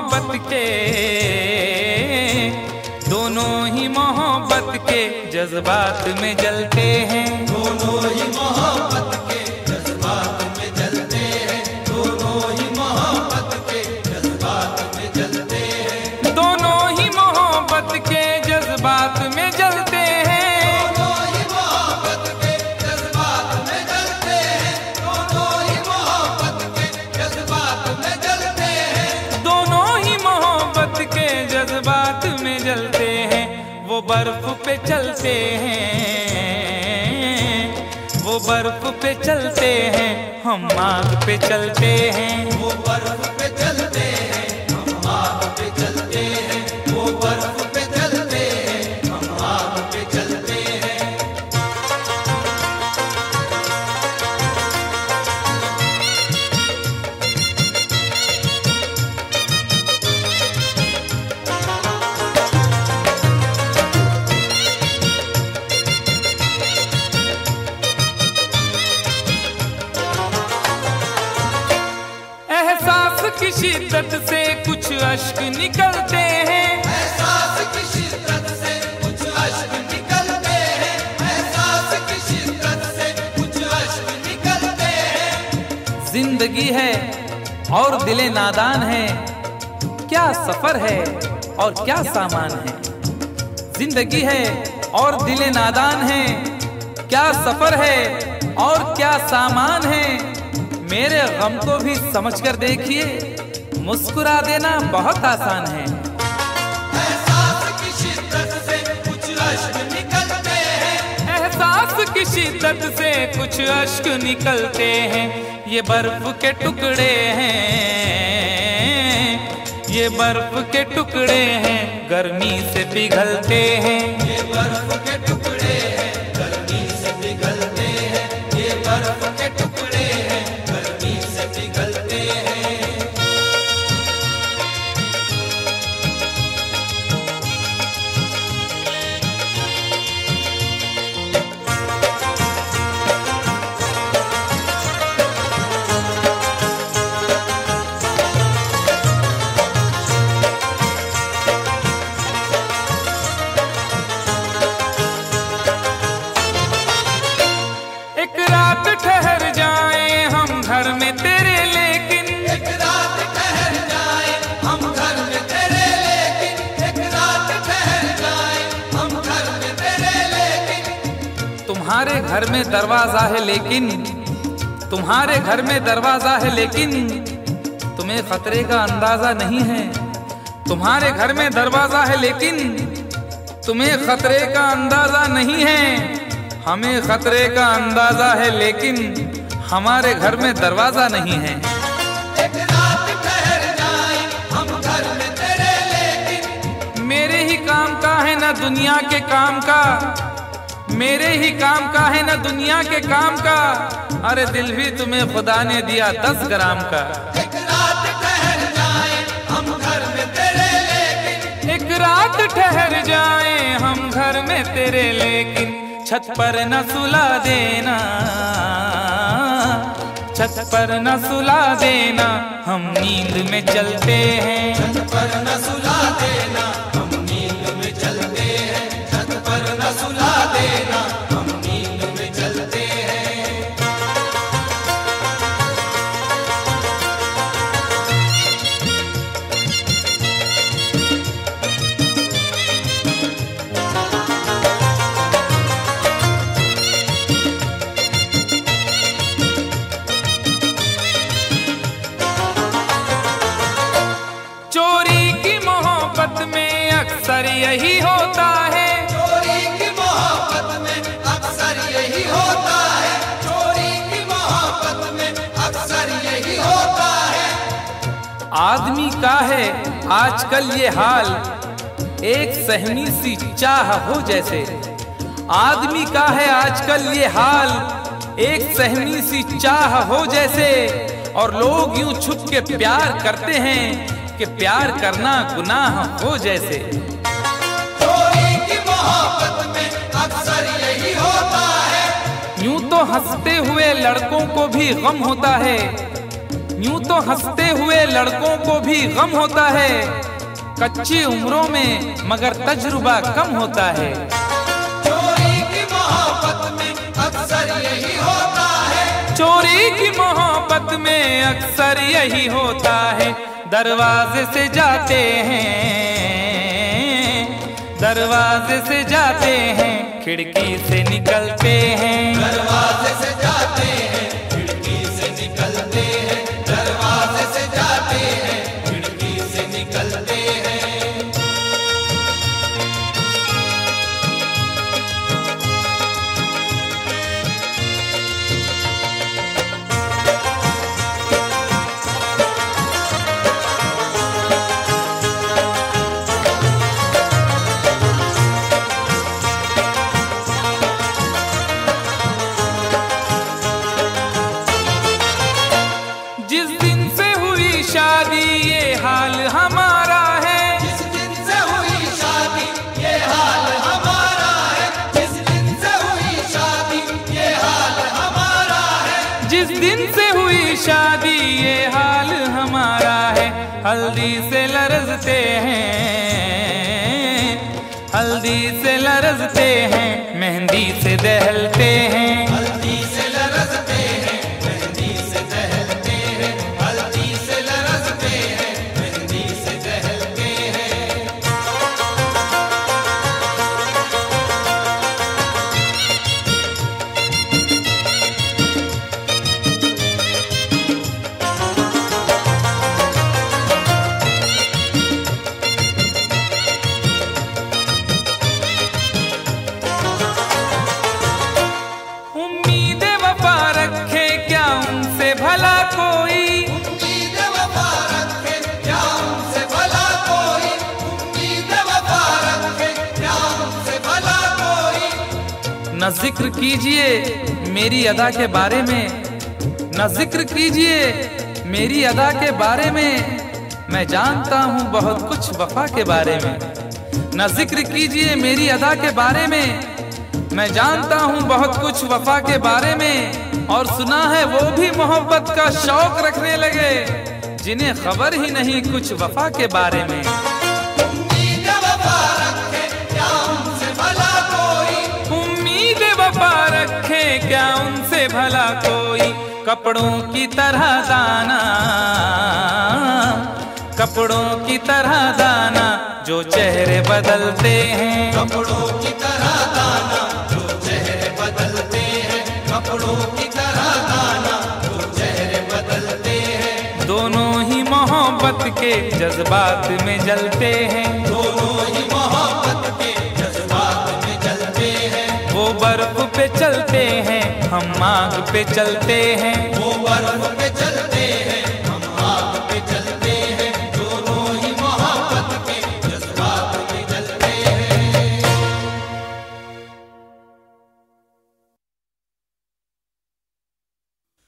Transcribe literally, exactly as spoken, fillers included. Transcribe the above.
मोहब्बत के, दोनों ही मोहब्बत के जज्बात में जलते हैं। दोनों ही मोहब्बत के जज्बात में जलते हैं। दोनों ही मोहब्बत के जज्बात में जलते हैं। दोनों ही मोहब्बत के जज्बात में जलते हैं। दोनों ही मोहब्बत के जज्बात में जलते हैं। दोनों ही मोहब्बत के जज्बात में जलते हैं। दोनों ही मोहब्बत के जज्बात में जलते हैं। वो बर्फ पे चलते हैं, वो बर्फ पे चलते हैं, हम आग पे चलते हैं। वो बर्फ पे चलते हैं, हम आग पे चलते हैं। वो बर्फ पे चलते हैं, हम आग पे चलते हैं। एहसास की शिद्दत से कुछ अश्क निकलते हैं। एहसास की शिद्दत से कुछ अश्क निकलते हैं। एहसास की शिद्दत से कुछ अश्क निकलते हैं। जिंदगी है और दिले नादान है, क्या सफर है और क्या सामान है। जिंदगी है और दिले नादान है, क्या सफर है और क्या सामान है। मेरे गम को भी समझकर देखिए, मुस्कुरा देना बहुत आसान है। एहसास की शिद्दत से कुछ अश्क निकलते हैं। एहसास की शिद्दत से कुछ अश्क निकलते हैं। ये बर्फ के टुकड़े हैं, ये बर्फ के टुकड़े हैं, गर्मी से पिघलते हैं। ये बर्फ के टुकड़े हैं, गर्मी से पिघलते हैं। ये बर्फ के टुकड़े हैं, गर्मी से पिघलते हैं। एक रात ठहर जाएं हम घर में तेरे, लेकिन एक रात ठहर जाए हम घर में तेरे, लेकिन एक रात ठहर जाए हम घर में तेरे, लेकिन तुम्हारे घर में दरवाजा है, लेकिन तुम्हारे घर में दरवाजा है, लेकिन तुम्हें खतरे का अंदाजा नहीं है। तुम्हारे घर में दरवाजा है, लेकिन तुम्हें खतरे का अंदाजा नहीं है। हमें खतरे का अंदाजा है, लेकिन हमारे घर में दरवाजा नहीं है। एक रात ठहर जाए हम घर में तेरे, लेकिन मेरे ही काम का है ना दुनिया के काम का, मेरे ही काम का है ना दुनिया के काम का। अरे दिल भी तुम्हें खुदा ने दिया दस ग्राम का। एक रात ठहर जाए हम घर में तेरे, लेकिन एक रात ठहर जाए हम घर में तेरे, लेकिन छत पर न सुला देना, छत पर न सुला देना, हम नींद में चलते हैं। छत पर न सुला देना, हम नींद में चलते हैं। छत पर न सुला देना, हम नींद में चलते हैं। चोरी की मोहब्बत में अक्सर यही होता है। चोरी की मोहब्बत में अक्सर यही होता है। चोरी की मोहब्बत में अक्सर यही होता है। आदमी का है आजकल ये हाल, एक सहमी सी चाह हो जैसे। आदमी का है आजकल ये हाल, एक सहमी सी चाह हो जैसे। और लोग यूं छुप के प्यार करते हैं कि प्यार करना गुनाह हो जैसे। चोरी की मोहब्बत में अक्सर यही होता है। यूं तो हंसते हुए लड़कों को भी गम होता है, यूं तो हंसते हुए लड़कों को भी गम होता है, कच्ची उम्रों में मगर तजुर्बा कम होता है। चोरी की मोहब्बत में अक्सर यही होता है, चोरी की मोहब्बत में अक्सर यही होता है। दरवाजे से जाते हैं, दरवाजे से जाते हैं, खिड़की से निकलते हैं। दरवाजे से जाते हैं, खिड़की से निकलते हैं, दरवाजे से जाते हैं, खिड़की से निकलते हैं। जिस दिन से हुई शादी ये हाल हमारा है, जिस दिन से हुई शादी ये हाल हमारा है, जिस दिन से हुई शादी ये हाल हमारा है, जिस दिन से हुई शादी ये हाल हमारा है। हल्दी से लरजते हैं, हल्दी से लरजते हैं, मेहंदी से दहलते हैं। हल्दी से लरजते हैं, मेहंदी से दहलते हैं, हल्दी से लरजते हैं, मेहंदी से दहलते हैं। उम्मीद वफा रखे क्या उनसे भला कोई, उम्मीद वफा रखे क्या उनसे भला कोई, उम्मीद वफा रखे क्या उनसे भला कोई। न जिक्र कीजिए मेरी अदा के बारे में, न जिक्र कीजिए मेरी अदा के बारे में, मैं जानता हूँ बहुत कुछ वफा के बारे में। न जिक्र कीजिए मेरी अदा के बारे में, मैं जानता हूँ बहुत कुछ वफा के बारे में। और सुना है वो भी मोहब्बत का शौक रखने लगे, जिन्हें खबर ही नहीं कुछ वफा के बारे में। उम्मीद वफा रखे क्या उनसे भला कोई, उम्मीद वफा रखे क्या उनसे भला कोई। कपड़ों की तरह दाना, कपड़ों की तरह दाना, जो चेहरे बदलते हैं। कपड़ों की तरह दाना जो चेहरे बदलते हैं, कपड़ों की तरह दाना जो चेहरे बदलते हैं। दोनों ही मोहब्बत के जज्बात में जलते हैं, दोनों ही मोहब्बत के जज्बात में जलते हैं। वो बर्फ पे चलते हैं, हम आग पे चलते हैं। वो बर्फ